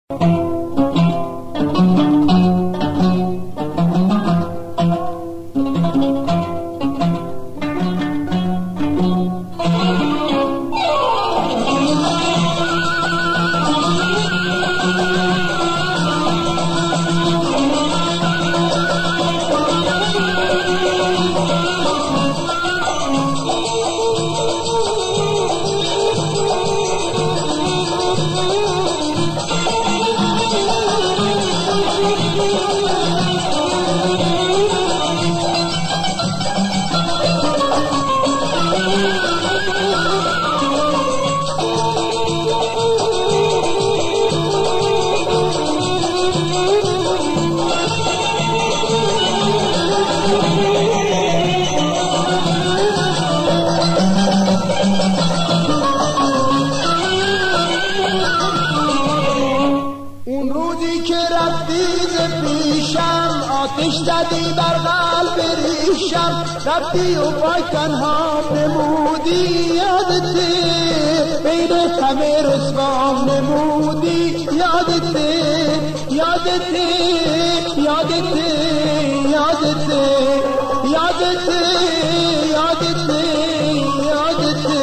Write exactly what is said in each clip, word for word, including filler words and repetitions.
آتش زدی بر قلب ریشم، رفتی و پای تنها نمودی، یادته بین همه رسوام نمودی، یادته یادته یادته یادته یادته یادته یادته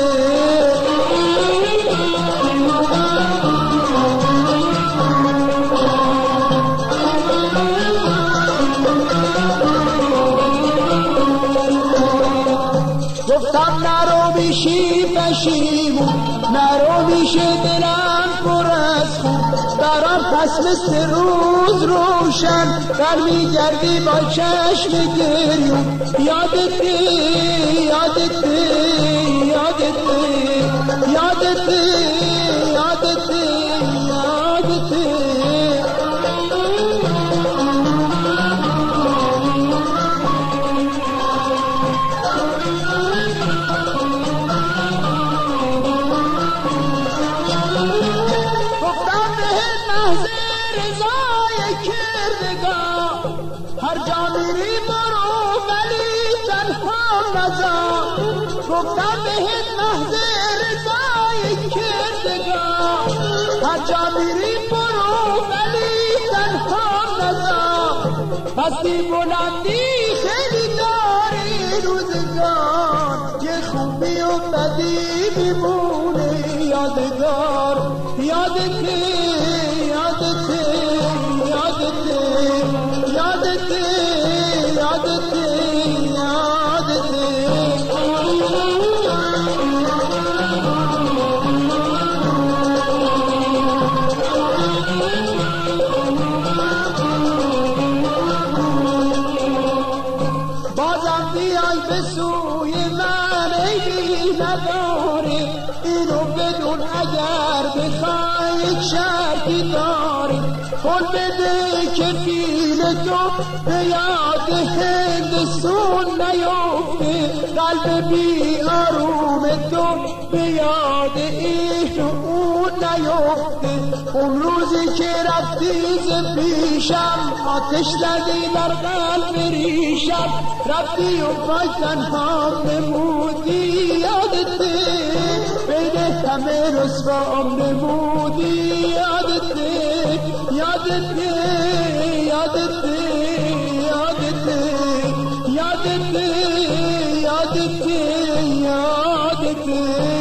گفتم نرو میشی پشیمون، نرو میشه دلم پر از خون، برام پس مثل روز روشن در میگردی با چشم گریون، یادته یادته یادته یادته یادته یادته هر جا میری برو ولی تنها نزا، گفتم بهت محض رضای کردگار، هر جا میری برو ولی تنها نزا، پستی بلندی خیلی داری روزگار، یه خوبی و بدی میمونه یادگار، یادته یادته یادته یادته یادته یادته بازم بیای به سوی من عیبی نداره، اینو بدون اگر بخوای یک شرطی داری، قول بده که پیل تو به یاد هندستون نیفته، قلب بی آروم تو به یاد این و اون نیفته، اون روزی که رفتی ز پیشم آتش زدی بر قلب ریشم، رفتی و پای تنها نمودی، یادته بین همه رسوام نمودی، یادته یادته یادته یادته یادته یادته یادته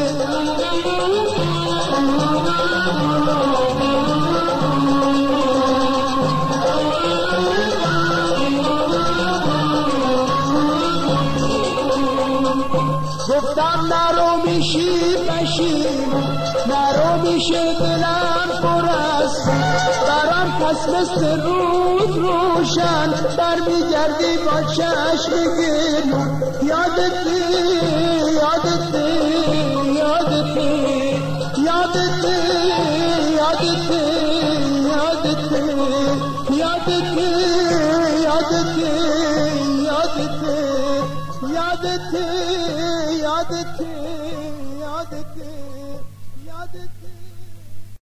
گفتم نرو میشی پشیمون، نرو میشه دلم پر از خون، برام پس مثل روز روشن در میگردی با چشم گریون، یادته یادته یادته یادته یادته یادته یادته یادته یادته یادته یادته یادته